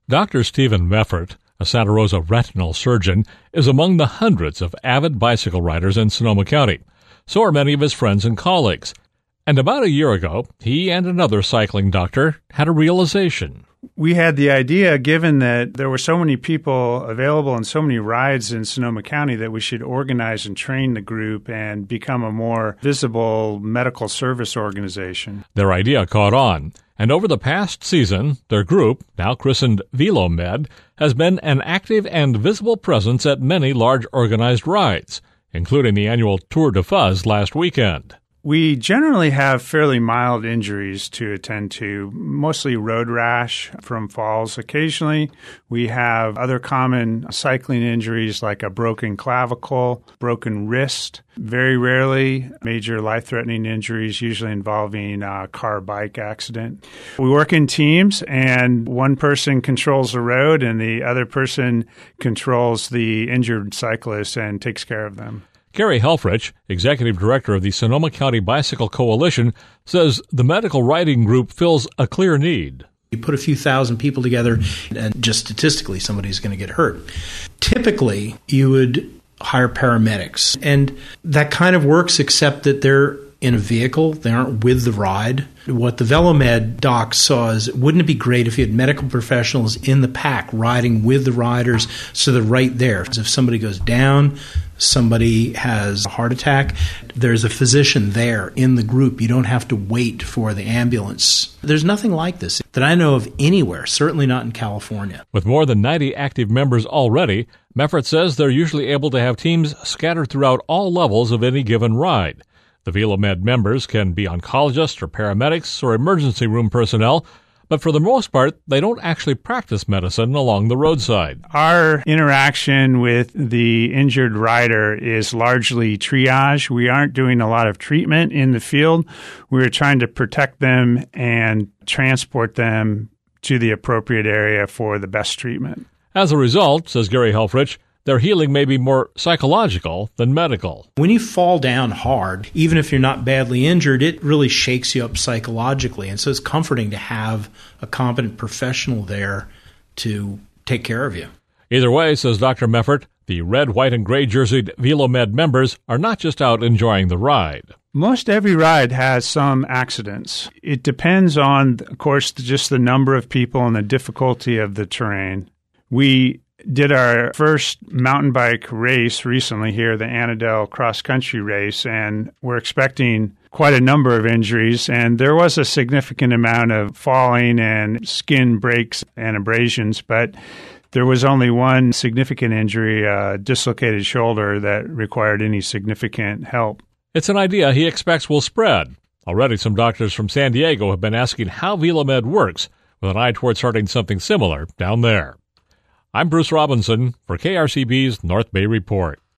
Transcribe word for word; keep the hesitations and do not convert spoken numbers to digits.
Doctor Stephen Meffert, a Santa Rosa retinal surgeon, is among the hundreds of avid bicycle riders in Sonoma County. So are many of his friends and colleagues. And about a year ago, he and another cycling doctor had a realization. We had the idea, given that there were so many people available and so many rides in Sonoma County, that we should organize and train the group and become a more visible medical service organization. Their idea caught on, and over the past season, their group, now christened VeloMed, has been an active and visible presence at many large organized rides, including the annual Tour de Fuzz last weekend. We generally have fairly mild injuries to attend to, mostly road rash from falls. Occasionally, we have other common cycling injuries like a broken clavicle, broken wrist. Very rarely, major life-threatening injuries, usually involving a car-bike accident. We work in teams, and one person controls the road, and the other person controls the injured cyclist and takes care of them. Gary Helfrich, executive director of the Sonoma County Bicycle Coalition, says the medical riding group fills a clear need. You put a few thousand people together, and just statistically, somebody's going to get hurt. Typically, you would hire paramedics, and that kind of works, except that they're in a vehicle. They aren't with the ride. What the VeloMed doc saw is, wouldn't it be great if you had medical professionals in the pack riding with the riders so they're right there? If somebody goes down, somebody has a heart attack, there's a physician there in the group. You don't have to wait for the ambulance. There's nothing like this that I know of anywhere, certainly not in California. With more than ninety active members already, Meffert says they're usually able to have teams scattered throughout all levels of any given ride. The VeloMed members can be oncologists or paramedics or emergency room personnel, but for the most part, they don't actually practice medicine along the roadside. Our interaction with the injured rider is largely triage. We aren't doing a lot of treatment in the field. We're trying to protect them and transport them to the appropriate area for the best treatment. As a result, says Gary Helfrich, their healing may be more psychological than medical. When you fall down hard, even if you're not badly injured, it really shakes you up psychologically. And so it's comforting to have a competent professional there to take care of you. Either way, says Doctor Meffert, the red, white, and gray jerseyed VeloMed members are not just out enjoying the ride. Most every ride has some accidents. It depends on, of course, just the number of people and the difficulty of the terrain. We did our first mountain bike race recently here, the Annandale Cross Country Race, and we're expecting quite a number of injuries. And there was a significant amount of falling and skin breaks and abrasions, but there was only one significant injury, a dislocated shoulder, that required any significant help. It's an idea he expects will spread. Already some doctors from San Diego have been asking how VeloMed works, with an eye toward starting something similar down there. I'm Bruce Robinson for K R C B's North Bay Report.